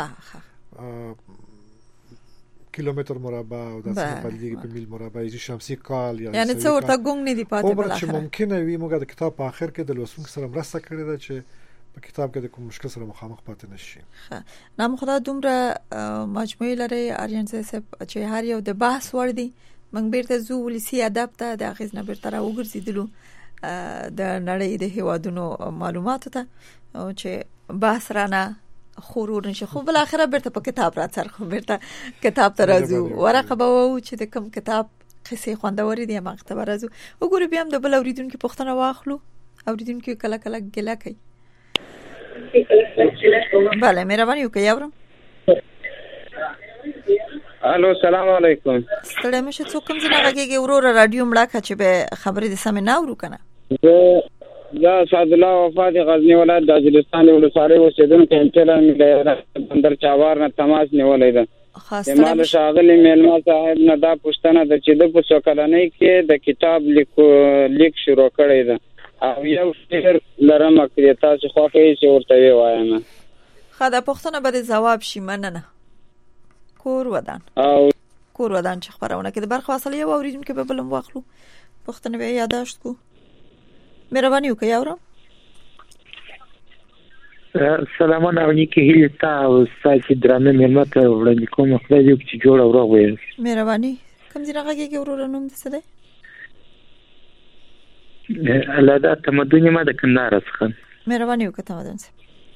کیلومتر مربع او د څه په دې په میل مربع یې شمسي کال یا یعنی څو ورته ګونګ نه دی پاتې بل چې ممکنه وي موږ د کتاب په آخر کې د لوستونکو سره مرسته کړې ده چې په کتاب کې د کوم مشکل سره مخامخ پاتې نشي. نام خدا دومره مجموعه لري آریان صاحب چې هر یو د بحث ور دي موږ بیرته زو ولسی ادب ته د اخیز نه بیرته راوګرځیدلو د نړۍ د هیوادونو معلوماتو ته چې بحث رانه خورور نشه خو بل اخره بیرته په کتاب راځر خو بیرته کتاب ته راځو ورقه به وو چې د کوم کتاب قصې خوندوري دي ما ته راځو وګورئ بیا هم د بل اوریدونکو پوښتنه واخلو اوریدونکو کله کله ګلا کوي. بله مهرباني وکړئ اورم. الو السلام علیکم. ستړی مشه څوک کوم ځای غږیږي ورور رادیو مړه کچې به خبرې د سم نه اورو کنه. زه دا سعد الله وفات غزنی ولایت د اجلستان ولسوالۍ اوسیدونکی یم چې له بندر چاوار نه تماس نیولی ده. ما د ښاغلي میلمه صاحب نه دا پوښتنه ده چې د په څو کلنۍ کې د کتاب لیک شروع کړی ده او یو شعر لرم چې تاسو خوښ یې چې ورته ووایم. ښه دا پوښتنه به د ځواب شي مننه. کور ودان او کور ودان چې خبرونه کې د برخه اصل یو اوریدونکو به بلم واخلو پوښتنه به یاداشت کو. مهرباني وکړئ اورم. سلامونه او نیکه هیله تاسو ستاسو درنه مېلمه ته وړاندې کوم خدای دې چې جوړ او روغ وي. مهرباني کوم ځای راغی ورور نوم څه دی؟ الله دا تمدن ما د کندهار څخه. مهرباني وکړه تمدن صاحب.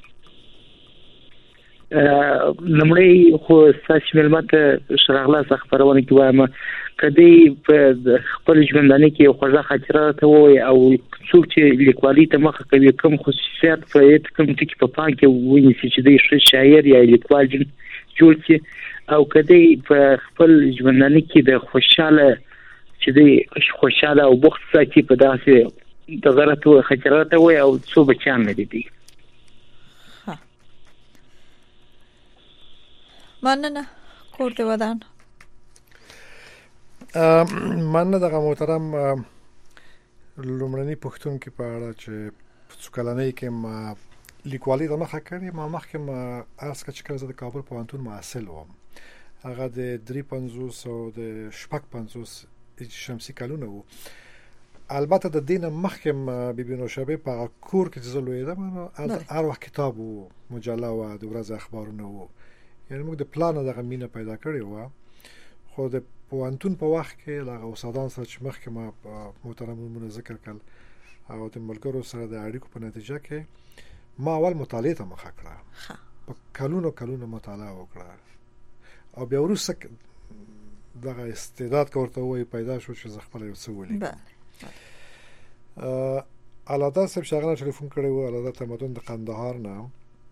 لمړی خو ستاسو مېلمه ته شرغله خبرونه کې وایم کدی په خپل ژوندانه کې خوږه خاطره ته وای او څوک چې لیکوالي ته مخه کوي کوم خصوصیات په کوم ټکی په پام کې ونیسي چې د ښه شاعر یا لیکوال جوړ شي او کدی په خپل ژوندانه کې د خوشاله چې د خوشاله او بوخت ساتي په داسې د غلطو خاطره ته وای او څو بچان لري دي. مننه کور ته ودان. مننه دغه محترم لومړنی پښتون کې په اړه چې څوکلنۍ کې ما لیکوالي د مخه کړې ما مخکې ما ارس چې کله د کابل پوهنتون محصل وم هغه د درې پنځوس او د شپږ پنځوس شمسي کلونه وو. البته د دین مخکې بیبي نوشابه په کور کې زلویدم هر وخت کتاب او مجله او د ورځ اخبارونه وو یعنی موږ د پلان دغه مینه پیدا کړې و خو د پوهنتون په وخت کې لاغه استادان سره چې مخکې ما محترمونه ذکر کړل او د ملګرو سره د اړیکو په نتیجه کې ما اول مطالعه ته مخه کړه په کلونو کلونو مطالعه وکړه او بیا وروسته دغه استعداد کوته وای پیدا شو چې خپل یو څه ولې ا الاده سب شغله ټلیفون کړی و الاده تمدن د قندهار نه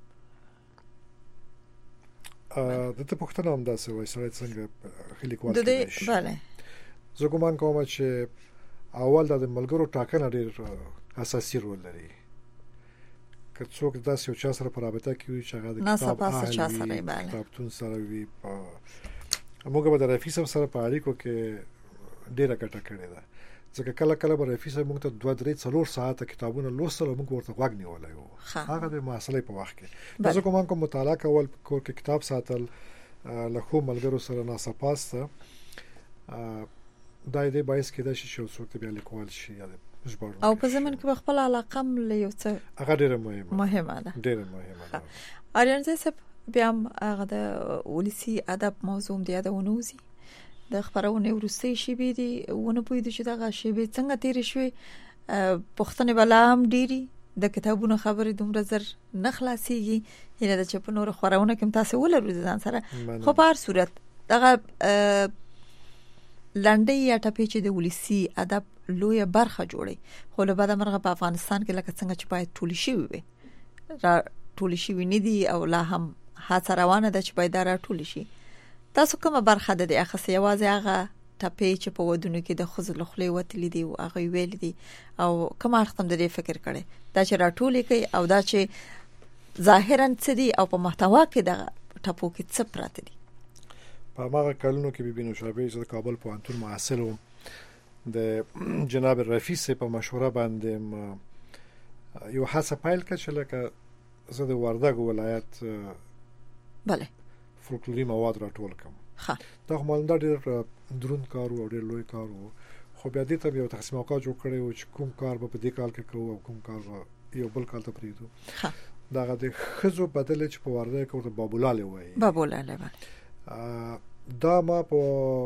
د ته پښتنه هم داسې وای سره څنګه خلک ورته دي. بله زه ګومان کوم چې اول د ملګرو ټاکنه ډېر اساسي رول لري که څوک داسې یو چا سره په رابطه کې وي چې هغه د کتاب اهل وي کتابتون سره وي موږ به د رفیع سره په اړیکو کې ډېره ګټه کړې ده ځکه کله کله به رفیع موږ ته دوه درې څلور ساعته کتابونه لوستل او موږ ورته غوږ نیولای وو هغه د محصلې په وخت کې زه کوم کوم مطالعه کول کور کې کتاب ساتل له خو ملګرو سره ناسپاسته دا دې باعث کېده چې څوک بیا لیکوال شي یا او په زمن کې خپل علاقه م له یو څه هغه ډېره مهمه مهمه ده ډېره مهمه ده. آریان صاحب بیا هغه د ولسی ادب موضوع دی دا ونوزي د خبرونه ورسې شي به دي ونه پوي چې دا شی به څنګه تیر شوي پښتنه بلام ډيري د کتابونو خبرې دومره زر نه خلاصيږي هله د چپ نور خبرونه کوم تاسو ولرو ځان سره خو په هر صورت دغه لنډي یا ټپې چې د ولسی ادب لویه برخه جوړي خو له بعد مرغه په افغانستان کې لکه څنګه چې باید ټولي شي وي را ټولي شي ونی دي او لا هم هڅه روانه ده چې باید را ټولي شي تاسو کومه برخه ده د اخص یوازې هغه ټپې چې په ودونو کې د خزل خلې وتلې دي او هغه ویل دي او کوم اړختم د دې فکر کړي دا چې را ټولي کوي او دا چې ظاهرا څه دي او په محتوا کې د ټپو کې څه پراته دي په هغه کلونو کې بيبي نوشابه چې د کابل پوهنتون محصل و د جناب رفیع سي په مشوره باندې یو هڅه پیل کړ چې لکه زه د وردګ ولایت bale فولکلوري مواد راټول کوم ها دا هم دا ډېر درون کار او ډېر لوی کار وو خو بیا دې ته یو تقسیم اوقات جوړ کړی او چې کوم کار په دې کال کې کوو او کوم کار یو بل کال ته پریدو ها دا د خزو بدل چې په ورده کې ورته بابولاله وایي بابولاله دا ما په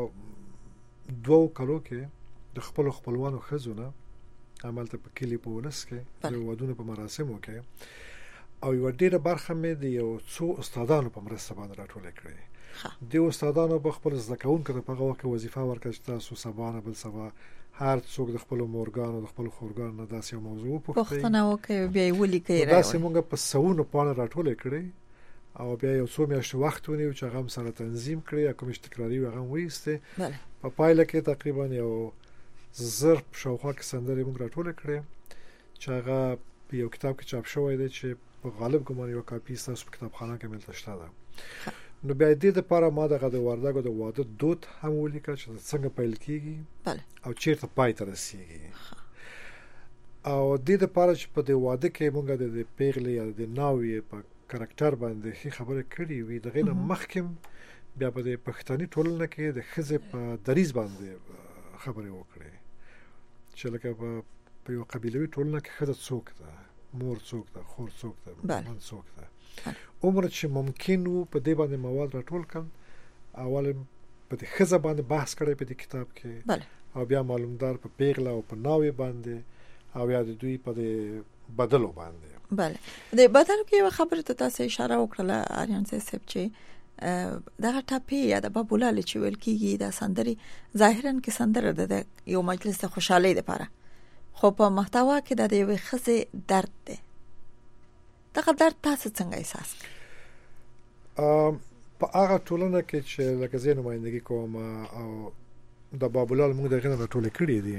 دوه کلو کې د خپل خپلوانو خزونه عملته په کلی په ولس کې د ودونو په مراسمو کې او یو ډېر برخه مې د یو څو استادانو په مرسته باندې راټول کړې د استادانو په خپل ځکهون کې په هغه کې وظیفه ورکړه چې تاسو سبانه بل سبا هر څوک د خپل مورګانو د خپل خورګانو داسې موضوع پوښتنه وکړي بیا ولي کوي داسې موږ په سونو پاڼه راټول کړې او بیا یو څو میاشتې وخت ونیو چې هغه سره تنظیم کړی کوم تکراری هغه وېسته په پایله کې تقریبا یو زر شاوخوا کې سندرې موږ راټول کړې چې هغه په یو کتاب کې چاپ شوی دی چې په غالب ګمان یو کاپی تاسو په کتابخانه کې ملته شته ده نو بیا دې لپاره ما دغه د وردګو د واده دوت هم ولیکل چې څنګه پیل کیږي او چیرته پای ته رسیږي او دې لپاره چې په دې واده کې موږ د پیغلې یا د ناوې په کاراکټر باندې خبره کړې وي دغه نه مخکم بیا په پښتني ټولنه کې د خزه په دریز باندې خبره وکړي چې لکه په یو قبيلوي ټولنه کې خزه څوک ده مور څوک ده خور څوک ده من څوک ده عمر چې ممکن وو په دې باندې مواد راټول کړم اول په دې خزه باندې بحث کړی په دې کتاب کې او بیا معلومدار په پیغله او په ناوې باندې او یا د دوی په بدلو باندې bale د بدل کې یو خبره ته تاسو اشاره وکړه اریان صاحب چې دا ټاپي یا د بابولاله چې ویل کیږي دا سندري ظاهرا کې سندره ده یو مجلس ته خوشاله ده لپاره خو په محتوا کې د یو خزه درد ده دا درد تاسو څنګه احساس ام په هغه ټولنه کې چې لکه زینو مایندګي کوم او د بابولاله موږ دغه نه ټول کړی دي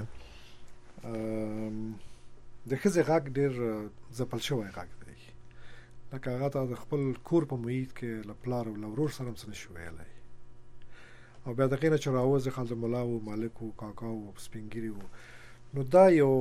ام د خزه غږ ډیر زپل شوی غږ دی لکه هغه د خپل کور په محیط کې لپلار او لورور سره سم شوی لای او بیا دغه نه چې راوځي خالد مولا او مالک او کاکا او سپینګری نو دا یو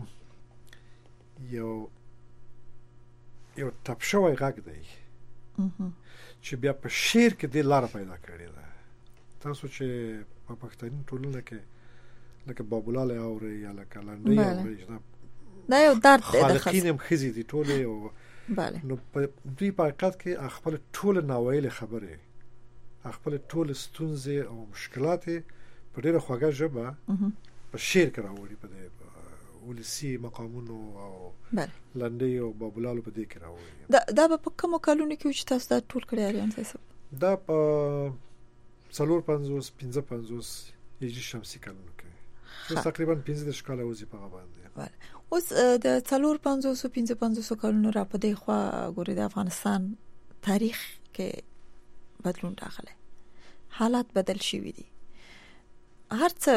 یو یو تپ شوی غږ دی چې بیا په شعر کې د لار پیدا کړی ده تاسو چې په پښتني ټولنه کې لکه بابولاله اوري یا لکه لنډي اوري دا یو درد دی د خلکینم خزي دي ټوله او bale نو په دوی په حقیقت کې خپل ټول ناویل خبره خپل ټول ستونزې او مشکلات په ډیره خوږه ژبه په شعر کې راوړي په دې ولسی مقامونو او لنډي او بابولاله په دې کې راوړي دا دا په کومو کلونو کې چې تاسو دا ټول کړی اریان صاحب دا په څلور پنځوس پنځه پنځوس هجري شمسي کلونو کې تقریبا پنځه کاله وځي په باندې اوس د څلور پنځوس پنځه پنځوس کلونو را په دې خوا ګوري د افغانستان تاریخ کې بدلون راغلی حالات بدل شوي دي هر څه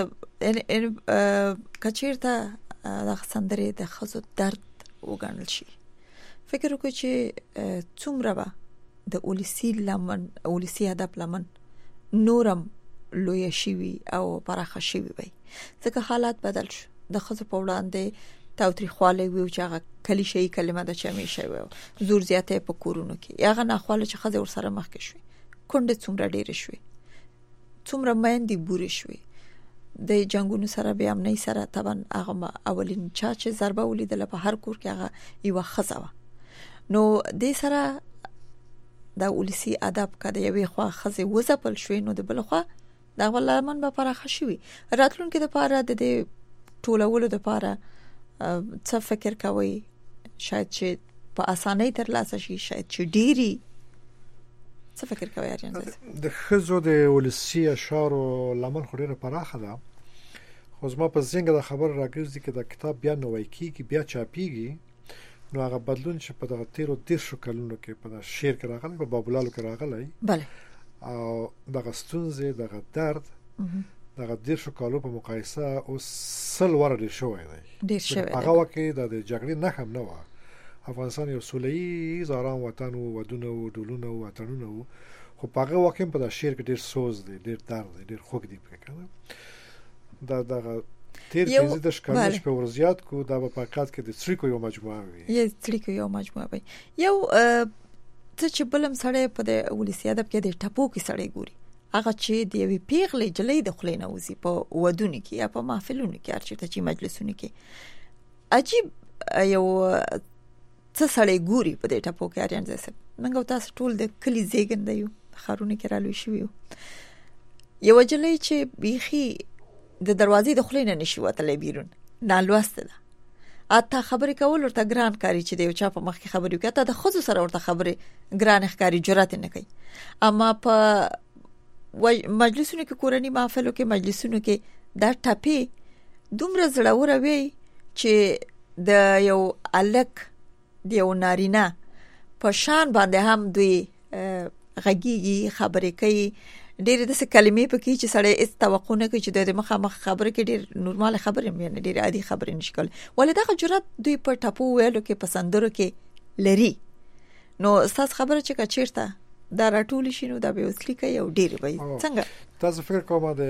کچیرته د سندرې د خزو درد وګڼل شي فکر وکړئ چې څومره به د اولسی لمن اولسی ادب لمن نورم لوی شي او پراخه شي وي ځکه حالات بدل شو د خزو په وړاندې تاوتریخواله وی چې هغه کلیشې کلمه د چا می شوی زور زیاته په کورونو کې هغه نه خواله چې خزه ور سره مخ کې شوی کونډه څومره ډېر شوی څومره مېندې بورې شوی د جنگونو سره بیا هم نه سره طبعا هغه اولین چا چې ضربه ولیدله په هر کور کې هغه یو خزه و نو د سره دا ولسی ادب کده یوې خوا خزه وزپل شوې نو د بل خوا دا ولمن به پراخه شي راتلونکي د پاره د دې ټولولو د پاره څه فکر کوي شاید چې په اسانۍ تر لاسه شي شاید چې ډيري څه فکر کوي اریان د خزو د ولسی اشعار لمن خوري پراخه ده خو زما په څنګه د خبر راګرځي کې د کتاب بیا نوې کیږي بیا چاپیږي نو هغه بدلون چې په دغه تیرو تیر شو کلونو کې په شعر کې راغلی په بابولالو کې راغلی بله او دغه ستونزې دغه درد دغه ډیر شو کالو په مقایسه او سل ور ډیر شوی دی ډیر شوی هغه وخت د جګړې نه هم نه و افغانستان یو سولهي زارام وطن او ودونه او ډولونه او وطنونه خو په هغه وخت په د شعر کې ډیر سوز دی ډیر درد دی ډیر خوږ دی کنه دا دغه تیر کې د شکایت په ورزيات کو دا په حقیقت کې د څریکو یو مجموعه وي یی څریکو یو مجموعه وي یو څه چې بلم سړی په د ولسی ادب کې د ټپو کې سړی ګوري هغه چې د یوې پیغلې جلې د خلینو وزي په ودونو کې یا په محفلونو کې ارچته چې مجلسونو کې عجیب یو څه سړی ګوري په دې ټپو کې اریان زسه منګو تاسو ټول د کلی زیګند یو خارونه کې رالوي شو یو جلې چې بيخي د دروازې د خلینو نشي وتلې بیرون نالوسته ده اته خبرې کول ورته ګران کاری چې د یو چا په مخ کې خبرې وکړه ته د خود سره ورته خبرې ګران ښکاری جرأت نه کوي اما په مجلسونو کې کورنی محفلو کې مجلسونو کې دا ټپې دومره زړه وي چې د یو الک د یو نارینه په شان باندې هم دوی غږیږي خبرې کوي ډېر د څه کلمې په کې چې سړی هیڅ توقع نه کوي چې د مخه مخ خبره کې ډېر نورمال خبره مې نه ډېر عادي خبره نشي کول ولې دا جرأت دوی په ټاپو ویلو کې پسندرو کې لري نو تاسو خبره چې کچیرته دا راټول شي نو دا به وسلی کوي او ډېر وي څنګه تاسو فکر کوم د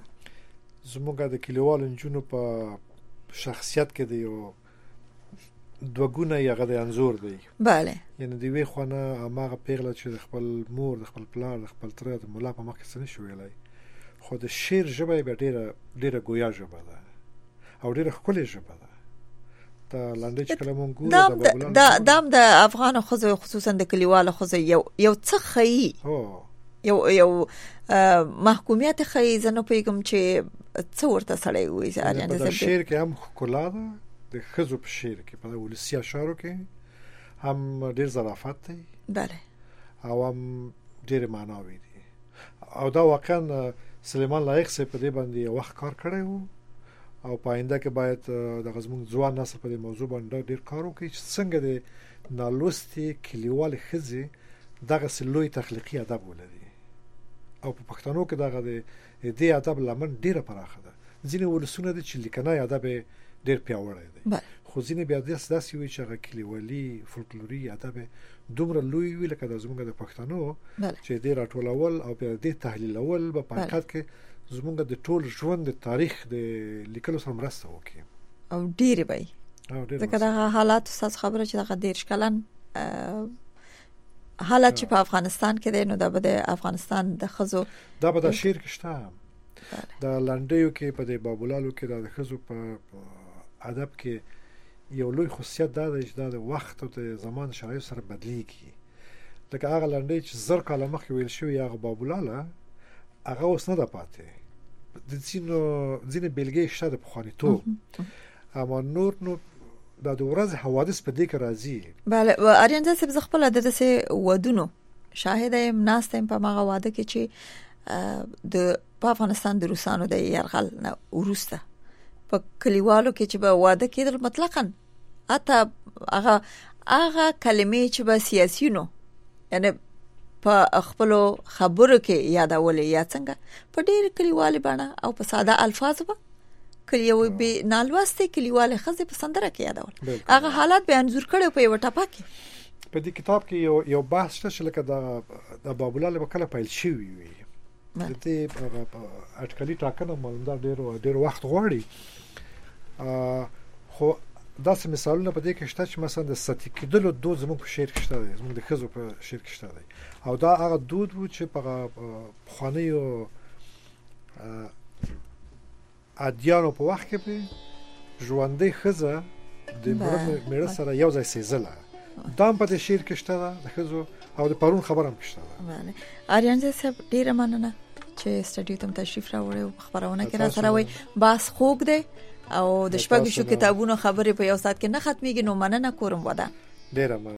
زموږ د کلیوال انجونو په شخصیت کې دی یو دوګونه یغه د انزور دی bale یعنی دی وی خونه هغه پیغله چې د خپل مور د خپل پلار د خپل تر د مولا په مخ کې څه شو ویلای خو د شعر ژبه به ډیره ډیره گویا ژبه ده او ډیره خپل ژبه ده ته لاندې چې کلمون ګور دا دام د افغان خو خصوصا د کلیوال خو یو یو څه خي یو یو محکومیت خي زنه پیغام چې څو ورته سړی وي ځان د شعر کې هم خلاده د خزو په شعر کې په ولسی اشعار کې هم ډیر ظرافت دی bale او هم ډیر معناوي دي او دا واقعا سلیمان لایق سي په دې باندې وخت کار کړی وو او پاینده کې باید د غزمون ځوان نسل په دې موضوع باندې ډیر کار وکړي چې څنګه د نالوستي کلیوال خزي دغه سلوي تخلیقي ادب ولري او په پښتنو کې دغه د دې ادب لمن ډیره پراخه ده ځینې ولسونه د چې لیکنای ادب ډیر پیاوړی دی خو ځینې بیا د داسې وی چې هغه کلیوالي فولکلوري ادب دومره لوی وی لکه د زموږ د پښتنو چې ډیر راټولول او بیا د تحلیلول په حقیقت کې زموږ د ټول ژوند د تاریخ د لیکلو سره مرسته وکړي او ډیر وي ځکه دا حالات تاسو خبره چې دا ډیر شکلن حالات چې په افغانستان کې دی نو دا به د افغانستان د خزو دا به د شعر کې شته د لنډیو کې په د بابولالو کې د خزو په ادب کې یو لوی خصوصیت دا دی چې د وخت او د زمان شرایط سره بدلیږي لکه هغه لنډی چې زر کاله مخکې ویل شوی هغه بابولاله هغه اوس نه ده پاتې د ځینو ځینې بلګې شته د پخوانیتوب اما نور نو دا د ورځ حوادث په دې کې راځي bale اریان ځکه زه خپل د دسه ودونو شاهد یم ناستم په ماغه واده کې چې د په افغانستان د روسانو د یرغل نه ورسته په کلیوالو کې چې به واده کېدل مطلقاً اته هغه هغه کلمې چې به سیاسيونو یعنی په خپل خبرو کې یادولې یا څنګه په ډېر کلیوالي باندې او په ساده الفاظو به کلیوي به نالواسته کلیوالي خزه په سندره کې یادول هغه حالات به انزور کړي په یو ټاپه کې په دې کتاب کې یو یو بحث شته چې لکه د د بابولال په کله پیل شوی وي د دې اټکلي ټاکنه مالندار ډېر ډېر وخت غواړي خو داسې مثالونه په دې کې شته چې مثلا د ستی کېدلو دود زموږ په شعر کې شته دی زموږ د خزو په شعر کې شته دی او دا هغه دود و چې په خوانیو ادیانو په وخت کې په ژوندۍ خزه د مړه سره یو ځای سیزله دام په شعر کې شته د خزو او د پرون خبرم کې شته. بله آریان صاحب ډیره مننه چې سټډیو ته تشریف راوړی او خبرونه کې را سره وای. باس خوګ دی او د شپږ شو کتابونو خبرې په یو سات کې نه ختميږي. نو مننه کوم ودا. ډیره